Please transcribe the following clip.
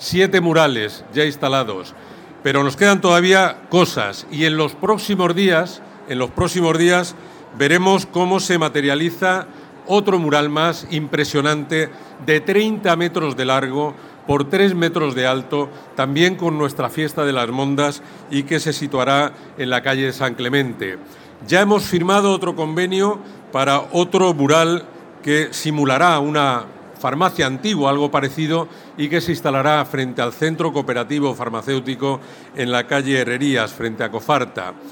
7 murales ya instalados, pero nos quedan todavía cosas y en los próximos días veremos cómo se materializa otro mural más impresionante de 30 metros de largo por 3 metros de alto, también con nuestra fiesta de las Mondas y que se situará en la calle de San Clemente. Ya hemos firmado otro convenio para otro mural que simulará una farmacia antigua, algo parecido, y que se instalará frente al Centro Cooperativo Farmacéutico en la calle Herrerías, frente a Cofarta.